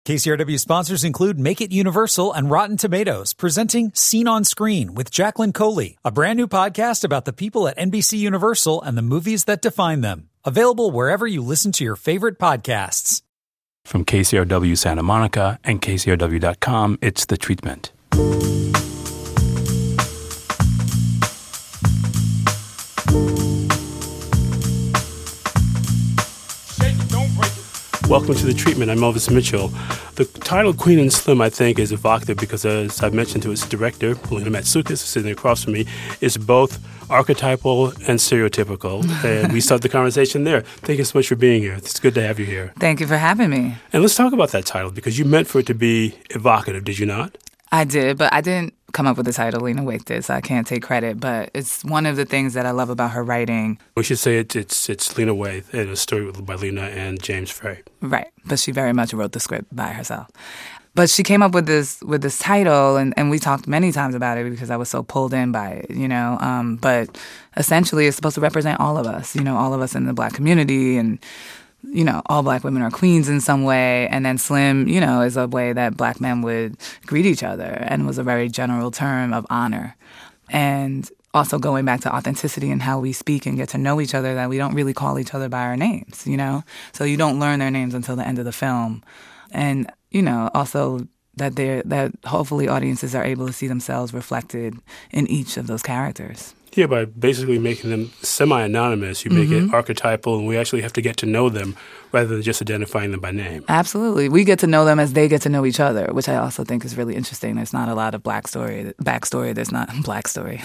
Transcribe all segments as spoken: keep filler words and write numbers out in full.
K C R W sponsors include Make It Universal and Rotten Tomatoes, presenting Scene on Screen with Jacqueline Coley, a brand new podcast about the people at N B C Universal and the movies that define them. Available wherever you listen to your favorite podcasts. From K C R W Santa Monica and K C R W dot com, it's The Treatment. Welcome to The Treatment. I'm Elvis Mitchell. The title Queen and Slim, I think, is evocative because, as I've mentioned to its director, Polina Matsoukas, sitting across from me, is both archetypal and stereotypical. And we start the conversation there. Thank you so much for being here. It's good to have you here. Thank you for having me. And let's talk about that title because you meant for it to be evocative, did you not? I did, but I didn't come up with the title. Lena Waithe did, so I can't take credit. But it's one of the things that I love about her writing. We should say it, it's it's Lena Waithe, and a story by Lena and James Frey. Right, but she very much wrote the script by herself. But she came up with this with this title, and, and we talked many times about it because I was so pulled in by it, you know. Um, but essentially, it's supposed to represent all of us, you know, all of us in the Black community, and you know, all Black women are queens in some way. And then Slim, you know, is a way that Black men would greet each other and was a very general term of honor. And also going back to authenticity and how we speak and get to know each other, that we don't really call each other by our names, you know? So you don't learn their names until the end of the film. And, you know, also that they're, that hopefully audiences are able to see themselves reflected in each of those characters. Yeah, by basically making them semi-anonymous, you make mm-hmm. it archetypal, and we actually have to get to know them rather than just identifying them by name. Absolutely. We get to know them as they get to know each other, which I also think is really interesting. There's not a lot of black story, backstory. There's not black story.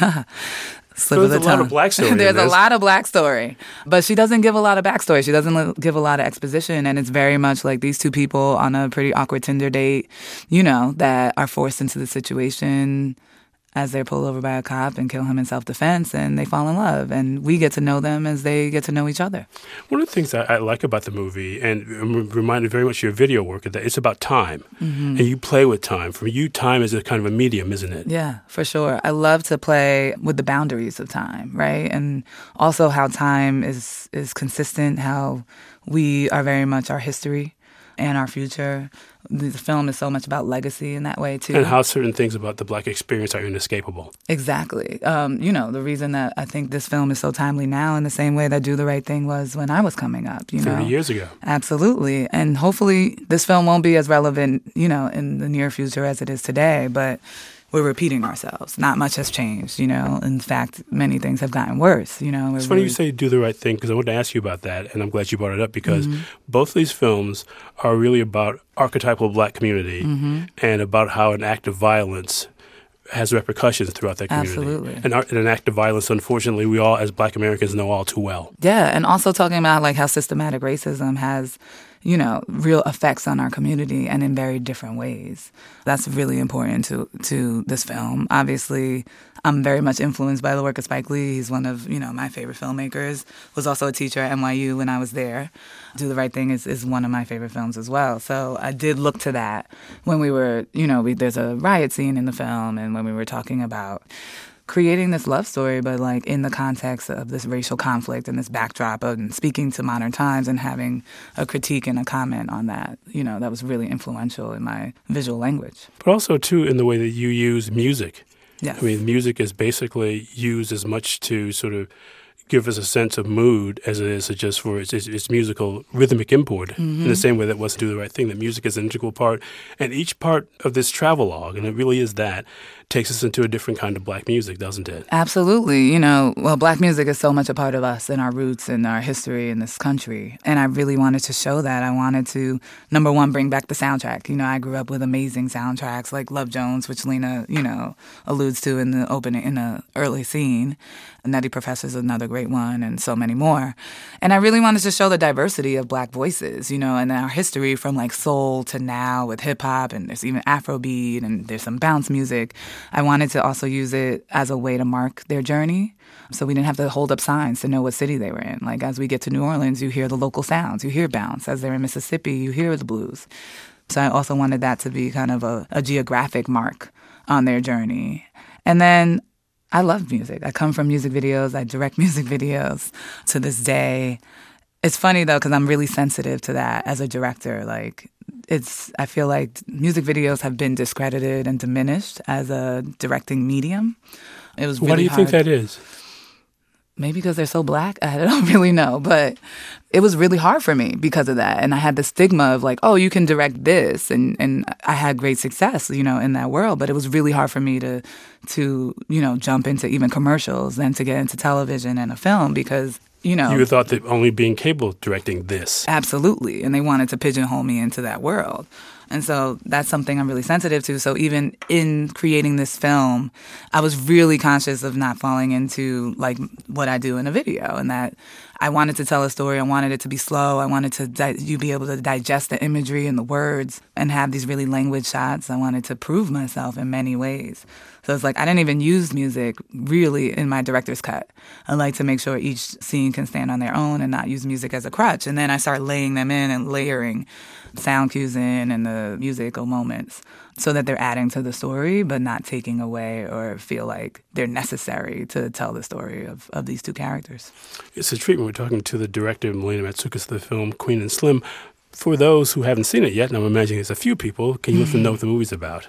Slip There's of the a tongue. lot of black story. There's a lot of black story. But she doesn't give a lot of backstory. She doesn't give a lot of exposition. And it's very much like these two people on a pretty awkward Tinder date, you know, that are forced into the situation as they're pulled over by a cop and kill him in self-defense, and they fall in love. And we get to know them as they get to know each other. One of the things I, I like about the movie, and I'm reminded very much of your video work, is that it's about time. Mm-hmm. And you play with time. For you, time is a kind of a medium, isn't it? Yeah, for sure. I love to play with the boundaries of time, right? And also how time is, is consistent, how we are very much our history and our future. The film is so much about legacy in that way, too. And how certain things about the Black experience are inescapable. Exactly. Um, you know, the reason that I think this film is so timely now in the same way that Do the Right Thing was when I was coming up, you know. thirty years ago. Absolutely. And hopefully this film won't be as relevant, you know, in the near future as it is today, but we're repeating ourselves. Not much has changed, you know. In fact, many things have gotten worse, you know. It's funny you say Do the Right Thing because I wanted to ask you about that, and I'm glad you brought it up because mm-hmm. both these films are really about archetypal Black community mm-hmm. and about how an act of violence has repercussions throughout that community. Absolutely. And, and an act of violence, unfortunately, we all, as Black Americans, know all too well. Yeah, and also talking about like how systematic racism has, you know, real effects on our community and in very different ways. That's really important to to this film. Obviously, I'm very much influenced by the work of Spike Lee. He's one of, you know, my favorite filmmakers. Was also a teacher at N Y U when I was there. Do the Right Thing is, is one of my favorite films as well. So I did look to that when we were, you know, we, there's a riot scene in the film and when we were talking about creating this love story, but like in the context of this racial conflict and this backdrop of and speaking to modern times and having a critique and a comment on that, you know, that was really influential in my visual language. But also, too, in the way that you use music. Yes. I mean, music is basically used as much to sort of give us a sense of mood as it is just for its, its, its musical rhythmic import mm-hmm. in the same way that was to Do the Right Thing. That music is an integral part. And each part of this travelogue, and it really is that, takes us into a different kind of Black music, doesn't it? Absolutely. You know, well, Black music is so much a part of us and our roots and our history in this country. And I really wanted to show that. I wanted to, number one, bring back the soundtrack. You know, I grew up with amazing soundtracks like Love Jones, which Lena, you know, alludes to in the opening, in the early scene. Nutty Professor is another great one, and so many more. And I really wanted to show the diversity of Black voices, you know, and our history from like soul to now with hip hop, and there's even Afrobeat, and there's some bounce music. I wanted to also use it as a way to mark their journey. So we didn't have to hold up signs to know what city they were in. Like as we get to New Orleans, you hear the local sounds, you hear bounce. As they're in Mississippi, you hear the blues. So I also wanted that to be kind of a, a geographic mark on their journey. And then I love music. I come from music videos. I direct music videos to this day. It's funny, though, because I'm really sensitive to that as a director. Like, it's, I feel like music videos have been discredited and diminished as a directing medium. It was really Why do you hard. think that is? Maybe because they're so black. I don't really know. But it was really hard for me because of that. And I had the stigma of like, oh, you can direct this. And, and I had great success, you know, in that world. But it was really hard for me to, to, you know, jump into even commercials and to get into television and a film because, you know. You thought that only being capable of directing this. Absolutely. And they wanted to pigeonhole me into that world. And so that's something I'm really sensitive to. So even in creating this film, I was really conscious of not falling into like what I do in a video, and that I wanted to tell a story. I wanted it to be slow. I wanted to di- you be able to digest the imagery and the words and have these really languid shots. I wanted to prove myself in many ways. So it's like I didn't even use music really in my director's cut. I like to make sure each scene can stand on their own and not use music as a crutch. And then I start laying them in and layering sound cues in and the musical moments so that they're adding to the story but not taking away or feel like they're necessary to tell the story of, of these two characters. It's a treatment. We're talking to the director, Melina Matsoukas, of the film Queen and Slim. For those who haven't seen it yet, and I'm imagining there's a few people, can you let them know what the movie's about?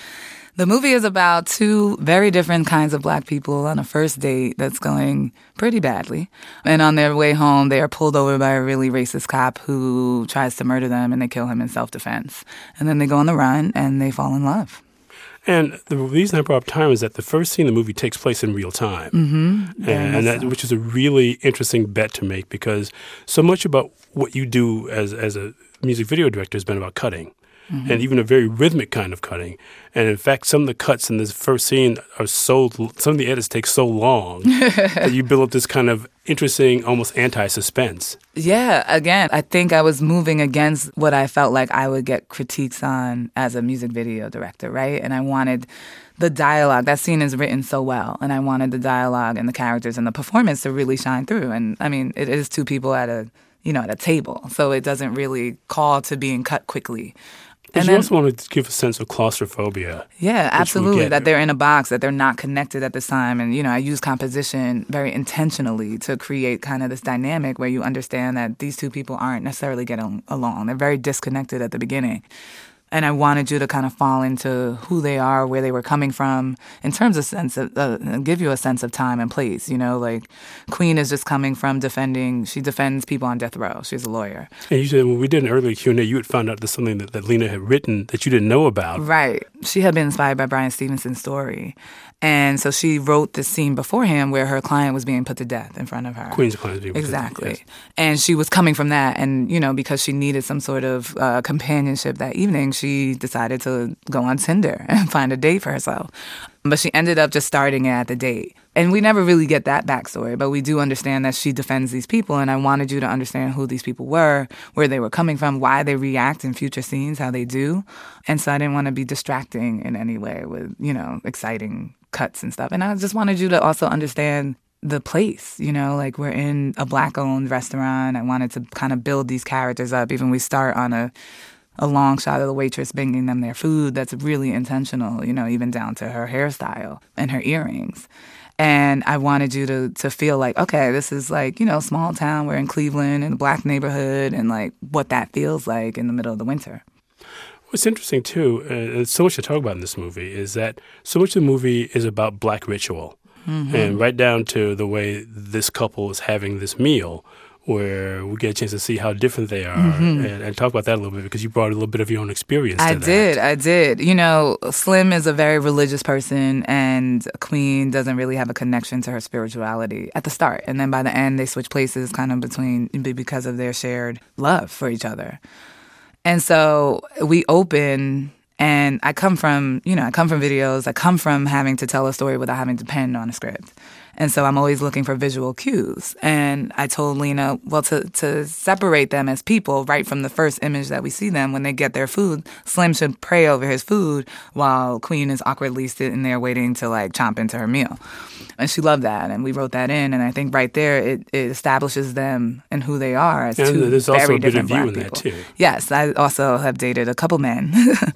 The movie is about two very different kinds of black people on a first date that's going pretty badly. And on their way home, they are pulled over by a really racist cop who tries to murder them, and they kill him in self-defense. And then they go on the run, and they fall in love. And the reason I brought up time is that the first scene in the movie takes place in real time. Mm-hmm. And, and that, so. which is a really interesting bet to make, because so much about what you do as, as a music video director has been about cutting. Mm-hmm. And even a very rhythmic kind of cutting. And in fact, some of the cuts in this first scene are so, some of the edits take so long that you build up this kind of interesting, almost anti-suspense. Yeah, again, I think I was moving against what I felt like I would get critiques on as a music video director, right? And I wanted the dialogue. That scene is written so well, and I wanted the dialogue and the characters and the performance to really shine through. And I mean, it is two people at a, you know, at a table, so it doesn't really call to being cut quickly. But and you then, also want to give a sense of claustrophobia. Yeah, absolutely. That they're in a box, that they're not connected at this time. And, you know, I use composition very intentionally to create kind of this dynamic where you understand that these two people aren't necessarily getting along. They're very disconnected at the beginning. And I wanted you to kind of fall into who they are, where they were coming from, in terms of sense of, uh, give you a sense of time and place. You know, like Queen is just coming from defending, she defends people on death row. She's a lawyer. And you said when we did an earlier Q and A, you had found out there's something that, that Lena had written that you didn't know about. Right. She had been inspired by Bryan Stevenson's story. And so she wrote this scene beforehand where her client was being put to death in front of her. Queen's client was being put exactly. to death. Yes. And she was coming from that. And, you know, because she needed some sort of uh, companionship that evening, she decided to go on Tinder and find a date for herself. But she ended up just starting it at the date. And we never really get that backstory, but we do understand that she defends these people. And I wanted you to understand who these people were, where they were coming from, why they react in future scenes, how they do. And so I didn't want to be distracting in any way with, you know, exciting cuts and stuff. And I just wanted you to also understand the place, you know, like we're in a Black-owned restaurant. I wanted to kind of build these characters up. Even we start on a a long shot of the waitress bringing them their food that's really intentional, you know, even down to her hairstyle and her earrings. And I wanted you to to feel like, okay, this is like, you know, small town. We're in Cleveland in a Black neighborhood, and like what that feels like in the middle of the winter. What's interesting, too, uh, so much to talk about in this movie, is that so much of the movie is about Black ritual. Mm-hmm. And right down to the way this couple is having this meal, where we get a chance to see how different they are, mm-hmm. and, and talk about that a little bit, because you brought a little bit of your own experience to I that. did, I did. You know, Slim is a very religious person, and Queen doesn't really have a connection to her spirituality at the start. And then by the end, they switch places kind of between, because of their shared love for each other. And so we open, and I come from, you know, I come from videos. I come from having to tell a story without having to pen on a script. And so I'm always looking for visual cues. And I told Lena, well, to, to separate them as people right from the first image that we see them when they get their food, Slim should pray over his food while Queen is awkwardly sitting there waiting to, like, chomp into her meal. And she loved that, and we wrote that in. And I think right there it, it establishes them and who they are as and two there's very also a bit different of you Black in people. that, too. Yes, I also have dated a couple men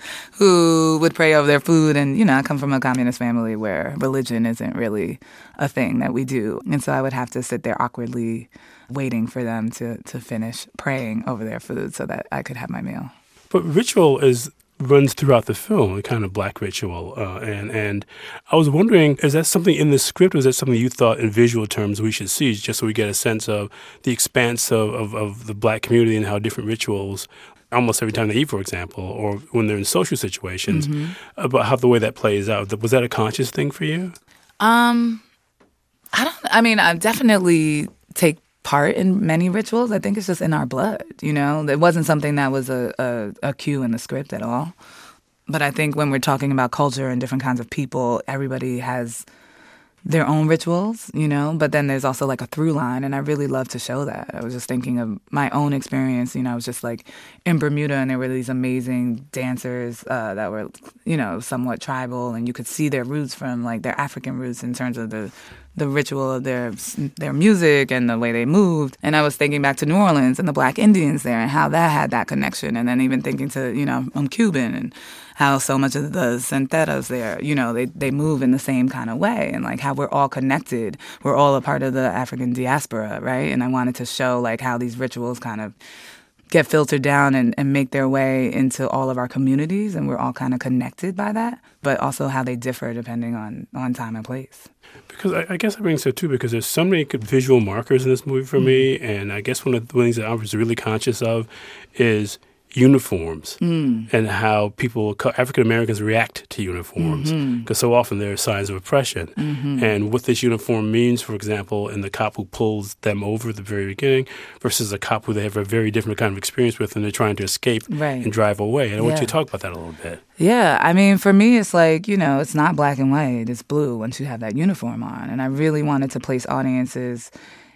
who would pray over their food. And, you know, I come from a communist family where religion isn't really a thing that we do. And so I would have to sit there awkwardly waiting for them to, to finish praying over their food so that I could have my meal. But ritual is runs throughout the film, a kind of black ritual. Uh, and, and I was wondering, is that something in the script, or is that something you thought in visual terms we should see, just so we get a sense of the expanse of, of, of the black community and how different rituals, almost every time they eat, for example, or when they're in social situations, mm-hmm. about how the way that plays out. Was that a conscious thing for you? Um, I don't, I mean, I definitely take part in many rituals. I think it's just in our blood, you know? It wasn't something that was a, a, a cue in the script at all. But I think when we're talking about culture and different kinds of people, everybody has their own rituals, you know? But then there's also like a through line, and I really love to show that. I was just thinking of my own experience, you know, I was just like in Bermuda, and there were these amazing dancers uh, that were, you know, somewhat tribal, and you could see their roots from like their African roots in terms of the the ritual of their their music and the way they moved. And I was thinking back to New Orleans and the Black Indians there and how that had that connection. And then even thinking to, you know, I'm Cuban, and how so much of the Santeros there, you know, they, they move in the same kind of way, and like how we're all connected. We're all a part of the African diaspora, right? And I wanted to show like how these rituals kind of get filtered down and, and make their way into all of our communities, and we're all kind of connected by that, but also how they differ depending on, on time and place. Because I, I guess I bring so too, because there's so many good visual markers in this movie for mm-hmm. me, and I guess one of the things that I was really conscious of is uniforms mm. and how people, African Americans, react to uniforms, because mm-hmm. so often there are signs of oppression. Mm-hmm. And what this uniform means, for example, in the cop who pulls them over at the very beginning versus a cop who they have a very different kind of experience with, and they're trying to escape right. and drive away. And I yeah. want you to talk about that a little bit. Yeah, I mean, for me, it's like, you know, it's not black and white, it's blue once you have that uniform on. And I really wanted to place audiences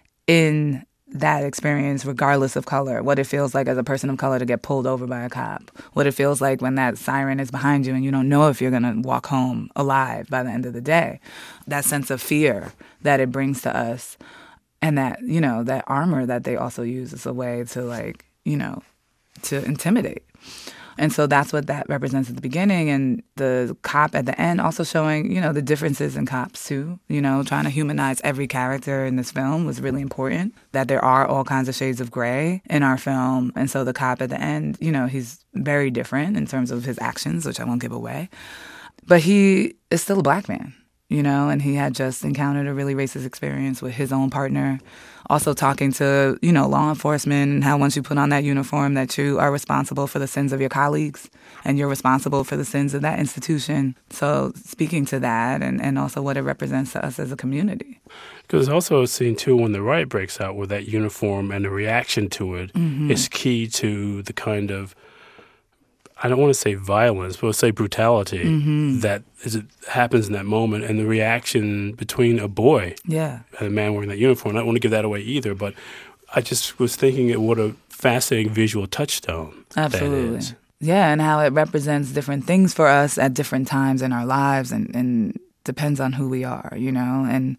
in that experience regardless of color, what it feels like as a person of color to get pulled over by a cop, what it feels like when that siren is behind you and you don't know if you're going to walk home alive by the end of the day, that sense of fear that it brings to us, and that, you know, that armor that they also use as a way to, like, you know, to intimidate. And so that's what that represents at the beginning. And the cop at the end also showing, you know, the differences in cops too. You know, trying to humanize every character in this film was really important. That there are all kinds of shades of gray in our film. And so the cop at the end, you know, he's very different in terms of his actions, which I won't give away. But he is still a black man, you know, and he had just encountered a really racist experience with his own partner. Also talking to, you know, law enforcement, and how once you put on that uniform that you are responsible for the sins of your colleagues and you're responsible for the sins of that institution. So speaking to that, and, and also what it represents to us as a community. Because there's also a scene, too, when the riot breaks out where that uniform and the reaction to it mm-hmm. is key to the kind of, I don't want to say violence, but let's say brutality mm-hmm. that is, happens in that moment, and the reaction between a boy yeah. and a man wearing that uniform. I don't want to give that away either, but I just was thinking what a fascinating visual touchstone Absolutely. that is. Yeah, and how it represents different things for us at different times in our lives, and, and depends on who we are, you know, and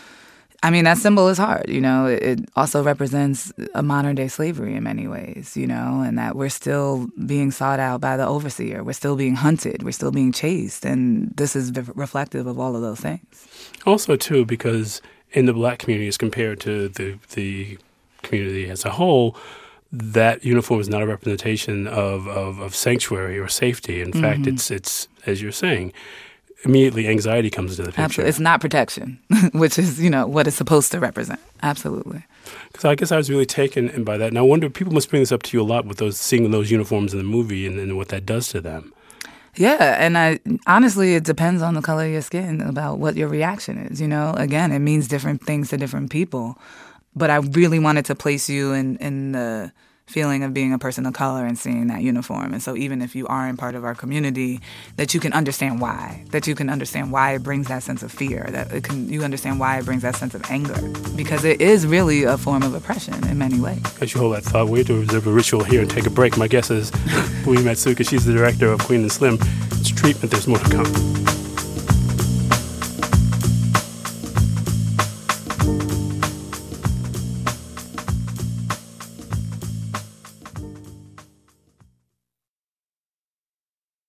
I mean, that symbol is hard, you know. It also represents a modern-day slavery in many ways, you know, and that we're still being sought out by the overseer. We're still being hunted. We're still being chased. And this is reflective of all of those things. Also, too, because in the black community as compared to the, the community as a whole, that uniform is not a representation of, of, of sanctuary or safety. In mm-hmm. fact, it's it's, as you're saying, immediately anxiety comes into the picture. Absolutely. It's not protection, which is, you know, what it's supposed to represent. Absolutely. Because I guess I was really taken by that. And I wonder, people must bring this up to you a lot with those seeing those uniforms in the movie and, and what that does to them. Yeah, and I honestly, it depends on the color of your skin about what your reaction is, you know? Again, it means different things to different people. But I really wanted to place you in, in the feeling of being a person of color and seeing that uniform. And so even if you aren't part of our community, that you can understand why, that you can understand why it brings that sense of fear, that it can, you understand why it brings that sense of anger, because it is really a form of oppression in many ways. As you hold that thought, we have to observe a ritual here and take a break. My guest is Louie Matsuuka. She's the director of Queen and Slim. It's Treatment. There's more to come.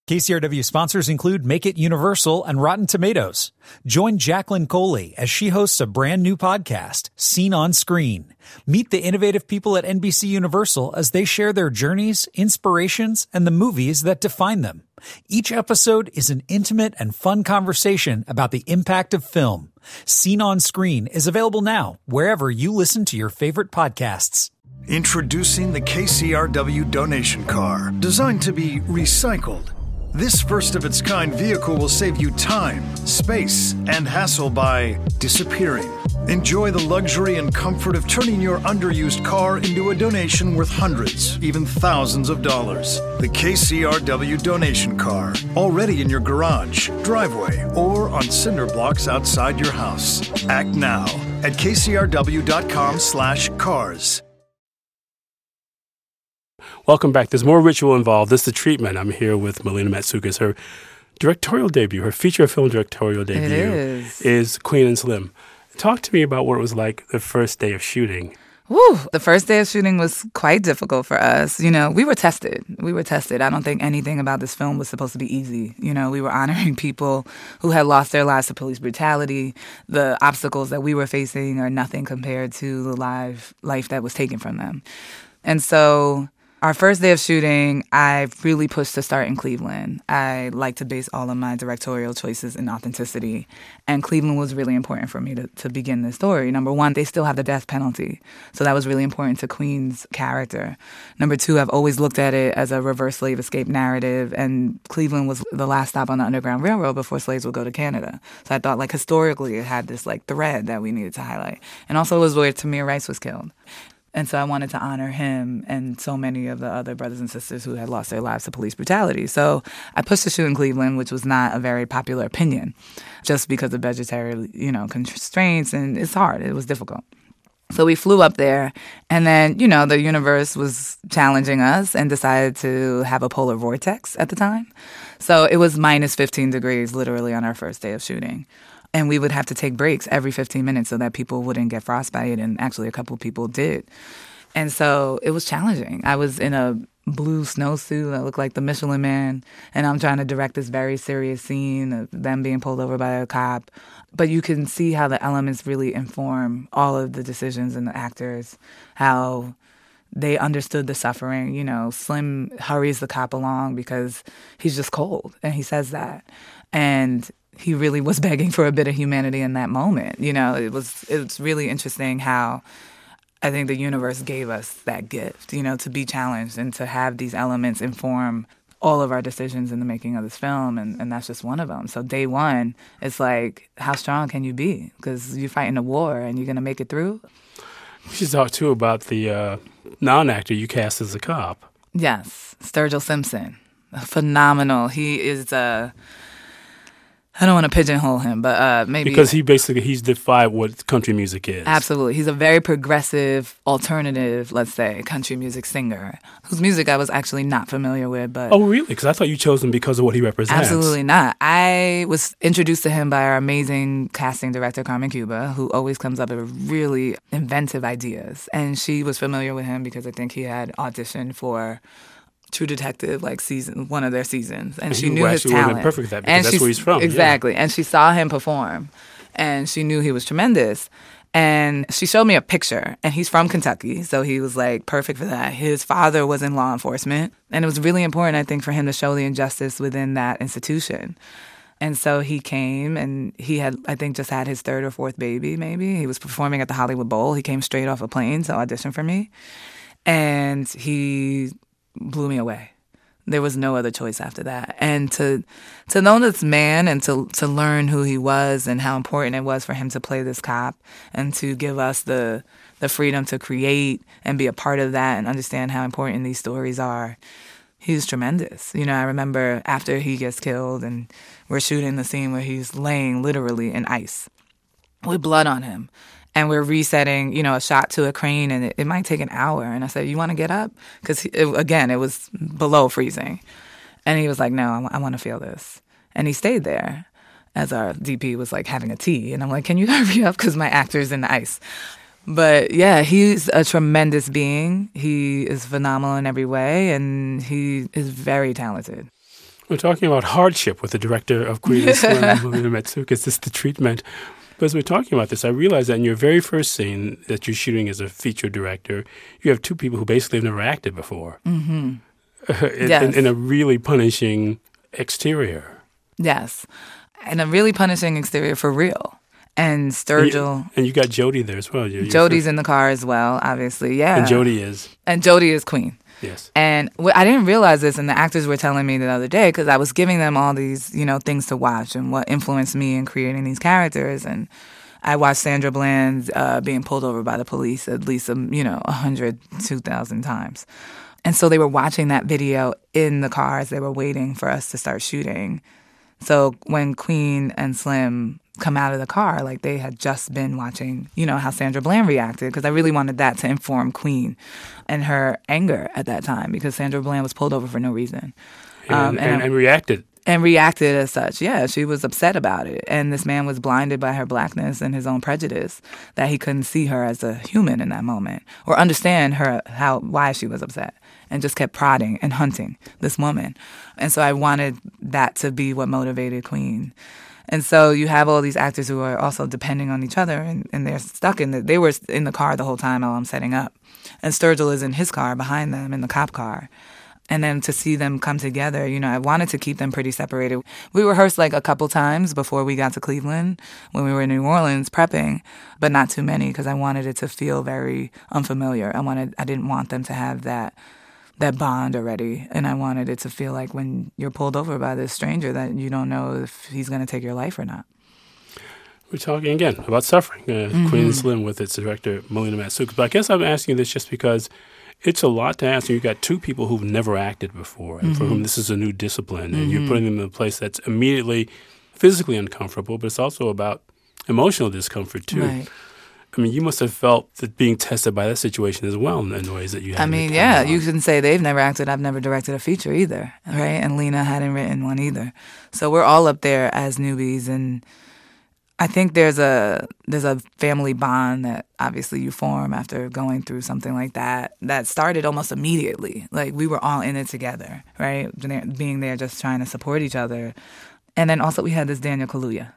K C R W sponsors include Make It Universal and Rotten Tomatoes. Join Jacqueline Coley as she hosts a brand new podcast, Seen on Screen. Meet the innovative people at N B C Universal as they share their journeys, inspirations, and the movies that define them. Each episode is an intimate and fun conversation about the impact of film. Seen on Screen is available now, wherever you listen to your favorite podcasts. Introducing the K C R W donation car, designed to be recycled. This first-of-its-kind vehicle will save you time, space, and hassle by disappearing. Enjoy the luxury and comfort of turning your underused car into a donation worth hundreds, even thousands of dollars. The K C R W donation car, already in your garage, driveway, or on cinder blocks outside your house. Act now at k c r w dot com slash cars. Welcome back. There's more ritual involved. This is The Treatment. I'm here with Melina Matsoukas. Her directorial debut, her feature film directorial debut, It is. is Queen and Slim. Talk to me about what it was like the first day of shooting. Woo! The first day of shooting was quite difficult for us. You know, we were tested. We were tested. I don't think anything about this film was supposed to be easy. You know, we were honoring people who had lost their lives to police brutality. The obstacles that we were facing are nothing compared to the live life that was taken from them. And so our first day of shooting, I really pushed to start in Cleveland. I like to base all of my directorial choices in authenticity. And Cleveland was really important for me to, to begin this story. Number one, they still have the death penalty. So that was really important to Queen's character. Number two, I've always looked at it as a reverse slave escape narrative. And Cleveland was the last stop on the Underground Railroad before slaves would go to Canada. So I thought, like, historically, it had this, like, thread that we needed to highlight. And also it was where Tamir Rice was killed. And so I wanted to honor him and so many of the other brothers and sisters who had lost their lives to police brutality. So I pushed to shoot in Cleveland, which was not a very popular opinion, just because of budgetary, you know, constraints, and it's hard. It was difficult. So we flew up there, and then, you know, the universe was challenging us and decided to have a polar vortex at the time. So it was minus fifteen degrees literally on our first day of shooting. And we would have to take breaks every fifteen minutes so that people wouldn't get frostbite, and actually a couple of people did. And so it was challenging. I was in a blue snowsuit that looked like the Michelin Man, and I'm trying to direct this very serious scene of them being pulled over by a cop. But you can see how the elements really inform all of the decisions and the actors, how they understood the suffering. You know, Slim hurries the cop along because he's just cold, and he says that. And he really was begging for a bit of humanity in that moment. You know, it was it's really interesting how I think the universe gave us that gift, you know, to be challenged and to have these elements inform all of our decisions in the making of this film, and, and that's just one of them. So day one, it's like, how strong can you be? Because you're fighting a war, and you're going to make it through. We should talk, too, about the uh, non-actor you cast as a cop. Yes, Sturgill Simpson. Phenomenal. He is a... Uh, I don't want to pigeonhole him, but uh, maybe... Because he basically, he's defied what country music is. Absolutely. He's a very progressive, alternative, let's say, country music singer, whose music I was actually not familiar with, but... Oh, really? Because I thought you chose him because of what he represents. Absolutely not. I was introduced to him by our amazing casting director, Carmen Cuba, who always comes up with really inventive ideas. And she was familiar with him because I think he had auditioned for True Detective, like season one of their seasons, and, and she knew his talent. Perfect at that because and that's where he's from. Exactly, yeah. And she saw him perform, and she knew he was tremendous. And she showed me a picture, and he's from Kentucky, so he was like perfect for that. His father was in law enforcement, and it was really important, I think, for him to show the injustice within that institution. And so he came, and he had, I think, just had his third or fourth baby, maybe. He was performing at the Hollywood Bowl. He came straight off a plane to audition for me, and he blew me away. There was no other choice after that. And to to know this man and to to learn who he was and how important it was for him to play this cop and to give us the the freedom to create and be a part of that and understand how important these stories are. He was tremendous. You know, I remember after he gets killed and we're shooting the scene where he's laying literally in ice with blood on him. And we're resetting, you know, a shot to a crane, and it, it might take an hour. And I said, you want to get up? Because, again, it was below freezing. And he was like, no, I, I want to feel this. And he stayed there as our D P was, like, having a tea. And I'm like, can you hurry up? Because my actor's in the ice. But, yeah, he's a tremendous being. He is phenomenal in every way, and he is very talented. We're talking about hardship with the director of Queen and Slim, Melina Matsoukas. This is the treatment. But as we're talking about this, I realized that in your very first scene that you're shooting as a feature director, you have two people who basically have never acted before. Mm-hmm. in, Yes. in, in a really punishing exterior. Yes. And a really punishing exterior for real. And Sturgill. And you, and you got Jodie there as well. You're, you're Jodie's first, in the car as well, obviously. Yeah. And Jodie is. And Jodie is Queen. Yes. And wh- I didn't realize this, and the actors were telling me the other day, because I was giving them all these, you know, things to watch and what influenced me in creating these characters. And I watched Sandra Bland uh, being pulled over by the police at least, um, you know, one hundred, two thousand times. And so they were watching that video in the car as they were waiting for us to start shooting. So when Queen and Slim come out of the car, like they had just been watching, you know, how Sandra Bland reacted, because I really wanted that to inform Queen and her anger at that time, because Sandra Bland was pulled over for no reason. And, Um, and, and reacted. And reacted as such. Yeah, she was upset about it. And this man was blinded by her blackness and his own prejudice, that he couldn't see her as a human in that moment or understand her, how, why she was upset, and just kept prodding and hunting this woman. And so I wanted that to be what motivated Queen. And so you have all these actors who are also depending on each other, and, and they're stuck in the, they were in the car the whole time while I'm setting up. And Sturgill is in his car behind them in the cop car. And then to see them come together, you know, I wanted to keep them pretty separated. We rehearsed like a couple times before we got to Cleveland when we were in New Orleans prepping, but not too many, because I wanted it to feel very unfamiliar. I wanted, I didn't want them to have that that bond already. And I wanted it to feel like when you're pulled over by this stranger that you don't know if he's going to take your life or not. We're talking again about suffering. Uh, Mm-hmm. Queen and Slim with its director, Melina Matsoukas. But I guess I'm asking you this just because it's a lot to ask. You've got two people who've never acted before and Mm-hmm. for whom this is a new discipline. And you're putting them in a place that's immediately physically uncomfortable, but it's also about emotional discomfort, too. Right. I mean, you must have felt that being tested by that situation as well in the ways that you had. I mean, yeah, you can say they've never acted. I've never directed a feature either, right? And Lena hadn't written one either. So we're all up there as newbies, and I think there's a there's a family bond that obviously you form after going through something like that that started almost immediately. Like we were all in it together, right? Being there, just trying to support each other. And then also we had this Daniel Kaluuya,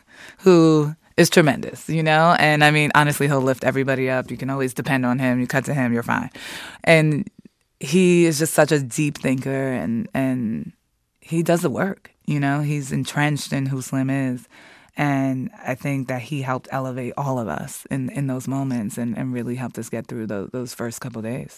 who is tremendous, you know? And I mean, honestly, he'll lift everybody up. You can always depend on him. You cut to him, you're fine. And he is just such a deep thinker, and, and he does the work, you know? He's entrenched in who Slim is. And I think that he helped elevate all of us in, in those moments and, and really helped us get through those, those first couple of days.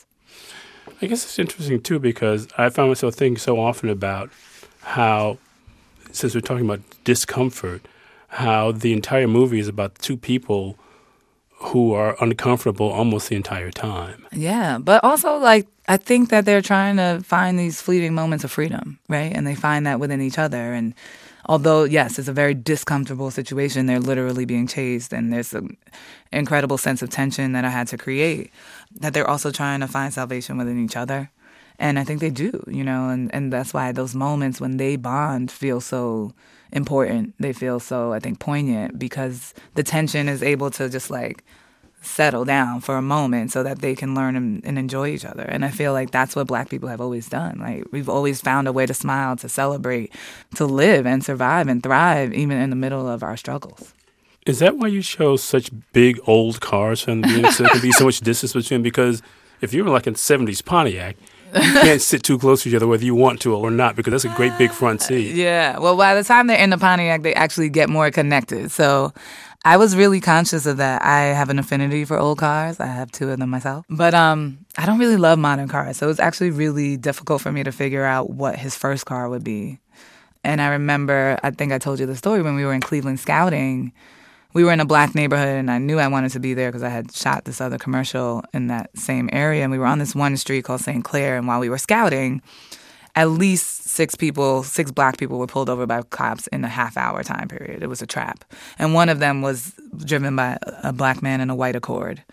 I guess it's interesting, too, because I found myself thinking so often about how, since we're talking about discomfort, how the entire movie is about two people who are uncomfortable almost the entire time. Yeah, but also, like, I think that they're trying to find these fleeting moments of freedom, right? And they find that within each other. And although, yes, it's a very discomfortable situation, they're literally being chased, and there's an incredible sense of tension that I had to create, that they're also trying to find salvation within each other. And I think they do, you know, and, and that's why those moments when they bond feel so important. They feel so, I think, poignant, because the tension is able to just, like, settle down for a moment so that they can learn and, and enjoy each other. And I feel like that's what Black people have always done. Like, we've always found a way to smile, to celebrate, to live and survive and thrive even in the middle of our struggles. Is that why you chose such big old cars from the beginning, so there can be so much distance between? Because if you were like in seventies Pontiac, you can't sit too close to each other whether you want to or not, because that's a great big front seat. Yeah. Well, by the time they're in the Pontiac, they actually get more connected. So I was really conscious of that. I have an affinity for old cars. I have two of them myself. But um, I don't really love modern cars. So it was actually really difficult for me to figure out what his first car would be. And I remember, I think I told you the story, when we were in Cleveland scouting, we were in a Black neighborhood, and I knew I wanted to be there because I had shot this other commercial in that same area. And we were on this one street called Saint Clair. And while we were scouting, at least six people, six Black people were pulled over by cops in a half-hour time period. It was a trap. And one of them was driven by a Black man in a white Accord.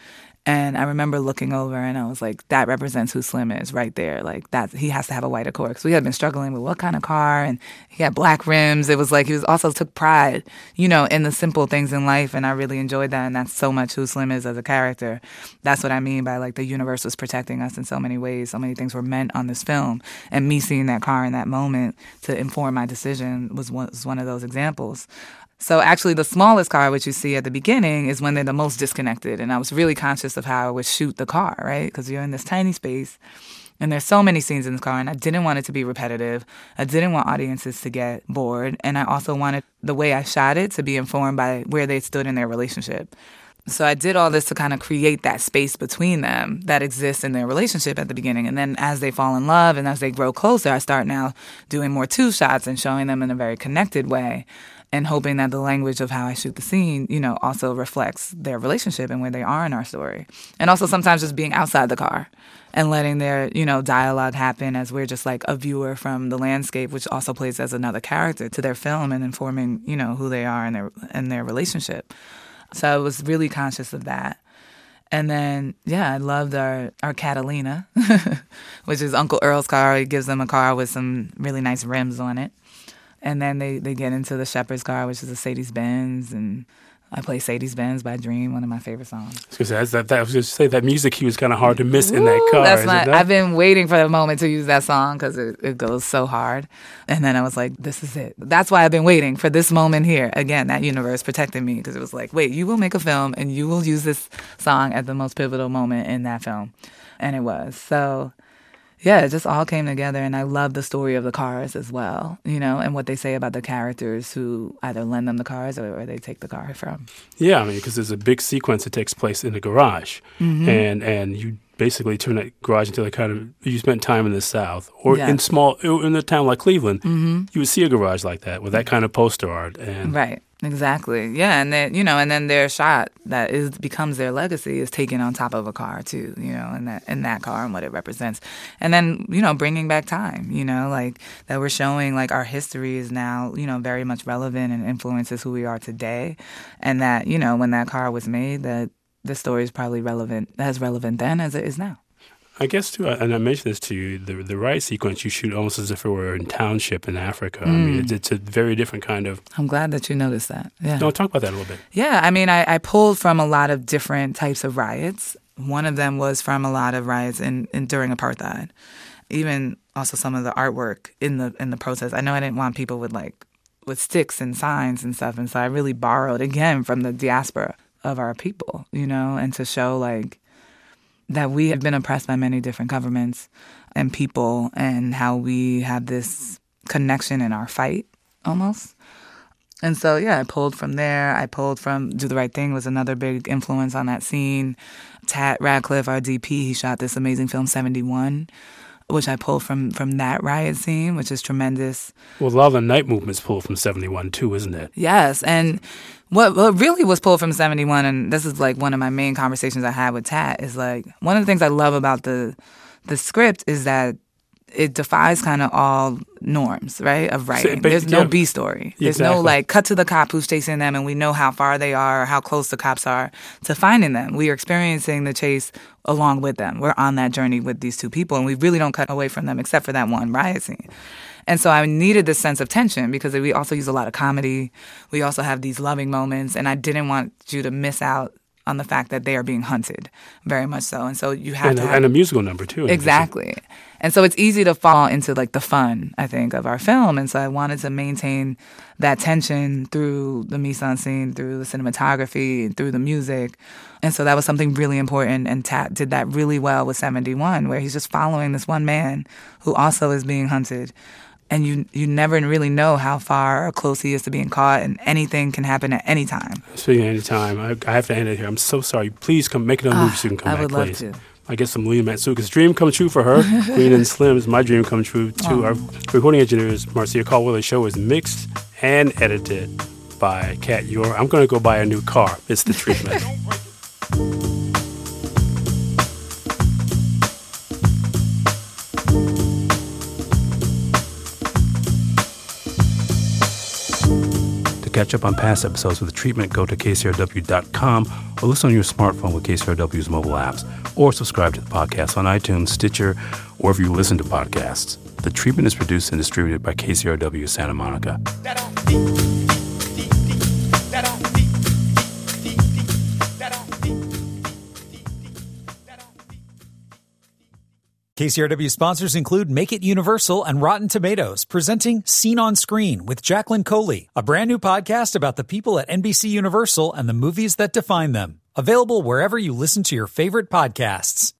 And I remember looking over and I was like, that represents who Slim is right there. Like that, he has to have a white Accord. Because we had been struggling with what kind of car, and he had black rims. It was like he was also took pride, you know, in the simple things in life. And I really enjoyed that. And that's so much who Slim is as a character. That's what I mean by like the universe was protecting us in so many ways. So many things were meant on this film. And me seeing that car in that moment to inform my decision was one, was one of those examples. So actually the smallest car, which you see at the beginning, is when they're the most disconnected. And I was really conscious of how I would shoot the car, right? Because you're in this tiny space and there's so many scenes in this car, and I didn't want it to be repetitive. I didn't want audiences to get bored. And I also wanted the way I shot it to be informed by where they stood in their relationship. So I did all this to kind of create that space between them that exists in their relationship at the beginning. And then as they fall in love and as they grow closer, I start now doing more two shots and showing them in a very connected way, and hoping that the language of how I shoot the scene, you know, also reflects their relationship and where they are in our story. And also sometimes just being outside the car and letting their, you know, dialogue happen as we're just like a viewer from the landscape, which also plays as another character to their film and informing, you know, who they are in their in their relationship. So I was really conscious of that. And then, yeah, I loved our, our Catalina, which is Uncle Earl's car. He gives them a car with some really nice rims on it. And then they, they get into the Shepherd's car, which is a Sadie's Benz, and I play Sadie's Benz by Dream, one of my favorite songs. I was going to say, that, that, I was going to say that music cue was kind of hard to miss Ooh, in that car. That's my, I've been waiting for the moment to use that song because it, it goes so hard. And then I was like, this is it. That's why I've been waiting for this moment here. Again, that universe protected me because it was like, wait, you will make a film and you will use this song at the most pivotal moment in that film. And it was. So yeah, it just all came together, and I love the story of the cars as well, you know, and what they say about the characters who either lend them the cars or, or they take the car from. Yeah, I mean, because there's a big sequence that takes place in the garage, mm-hmm. and and you basically turn that garage into like kind of, you spent time in the South, or yeah. in small, in a town like Cleveland, mm-hmm. you would see a garage like that with that kind of poster art. And right. Exactly. Yeah, and then you know, and then their shot that is becomes their legacy is taken on top of a car too, you know, and that in that car and what it represents, and then you know, bringing back time, you know, like that we're showing like our history is now you know very much relevant and influences who we are today, and that you know when that car was made, that the story is probably relevant as relevant then as it is now. I guess, too, and I mentioned this to you, the the riot sequence you shoot almost as if it were in township in Africa. Mm. I mean, it's, it's a very different kind of... I'm glad that you noticed that. Yeah. No, talk about that a little bit. Yeah, I mean, I, I pulled from a lot of different types of riots. One of them was from a lot of riots in, in during apartheid. Even also some of the artwork in the in the protest. I know I didn't want people with like with sticks and signs and stuff, and so I really borrowed again from the diaspora of our people, you know, and to show like that we have been oppressed by many different governments and people, and how we have this connection in our fight almost. And so, yeah, I pulled from there. I pulled from Do the Right Thing was another big influence on that scene. Tat Radcliffe, our D P, he shot this amazing film, seventy-one, which I pulled from, from that riot scene, which is tremendous. Well, a lot of the night movements pulled from seventy-one, too, isn't it? Yes, and what, what really was pulled from seventy-one, and this is like one of my main conversations I had with Tat, is like one of the things I love about the the script is that it defies kind of all norms, right, of writing. But, There's no yeah, B story. There's exactly. no, like, cut to the cop who's chasing them, and we know how far they are or how close the cops are to finding them. We are experiencing the chase along with them. We're on that journey with these two people, and we really don't cut away from them except for that one riot scene. And so I needed this sense of tension because we also use a lot of comedy. We also have these loving moments, and I didn't want you to miss out on the fact that they are being hunted, very much so. And so you have and, to have... And a musical number, too. Exactly. And so it's easy to fall into, like, the fun, I think, of our film. And so I wanted to maintain that tension through the mise-en-scene, through the cinematography, through the music. And so that was something really important. And Tat did that really well with seventy-one, where he's just following this one man who also is being hunted. And you you never really know how far or close he is to being caught, and anything can happen at any time. Speaking of any time, I, I have to end it here. I'm so sorry. Please come make another movie so you can come I back, would love please. to. I guess some William Matsuka's dream come true for her. Queen and Slim's my dream come true too. Our recording engineer is Marcia Caldwell. The show is mixed and edited by Kat Yor. I'm going to go buy a new car. It's the treatment. catch up on past episodes with Treatment, go to K C R W dot com or listen on your smartphone with K C R W's mobile apps, or subscribe to the podcast on iTunes, Stitcher, or wherever you listen to podcasts. The Treatment is produced and distributed by K C R W Santa Monica. K C R W sponsors include Make It Universal and Rotten Tomatoes, presenting Scene on Screen with Jacqueline Coley, a brand new podcast about the people at N B C Universal and the movies that define them. Available wherever you listen to your favorite podcasts.